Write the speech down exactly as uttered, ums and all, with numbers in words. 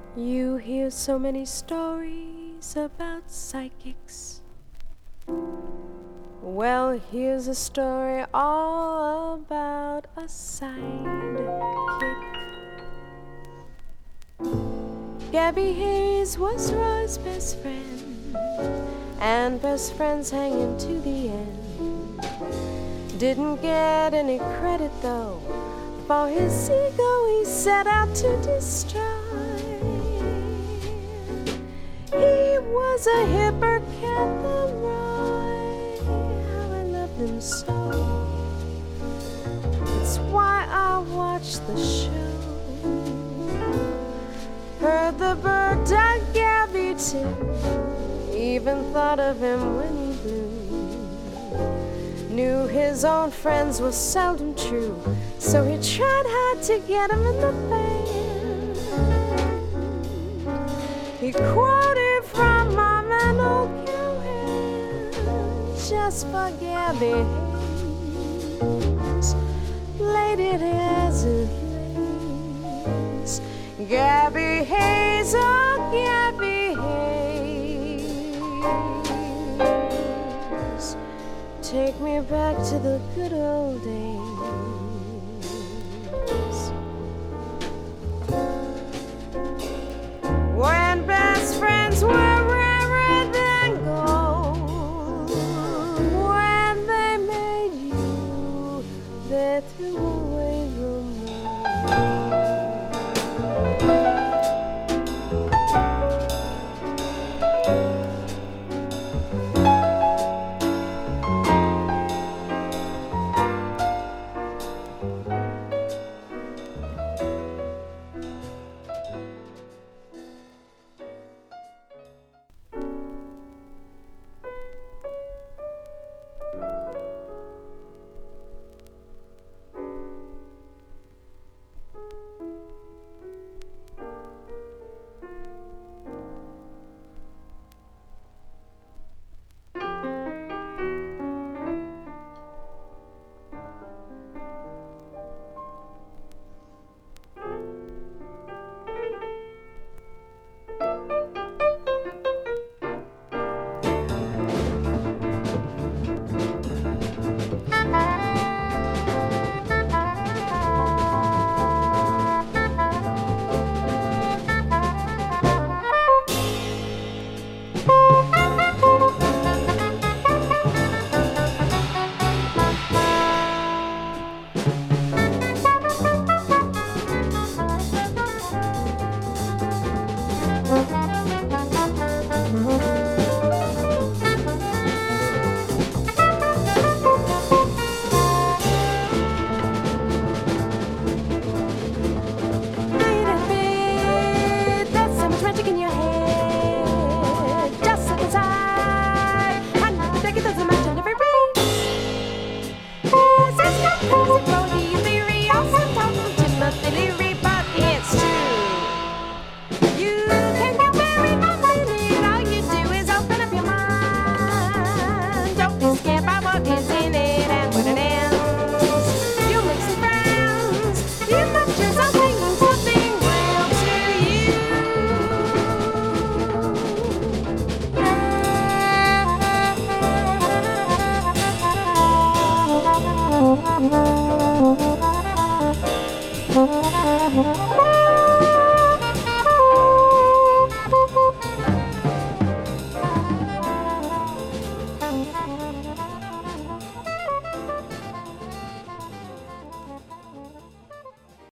You hear so many stories about psychics. Well, here's a story all about a sidekick. Gabby Hayes was Roy's best friend, and best friends hanging to the end. Didn't get any credit though for his ego he set out to destroy. He was a hipper cat, the Roy. How I loved him so. It's why I watched the show. Heard the bird dog Gabby too. Even thought of him when he blew. Knew his own friends were seldom true, so he tried hard to get him in the band. He quoted from my man O'Callaghan, just for Gabby Hayes, played it as it lays. Gabby Hayes, oh Gabby Hayes, take me back to the good old days.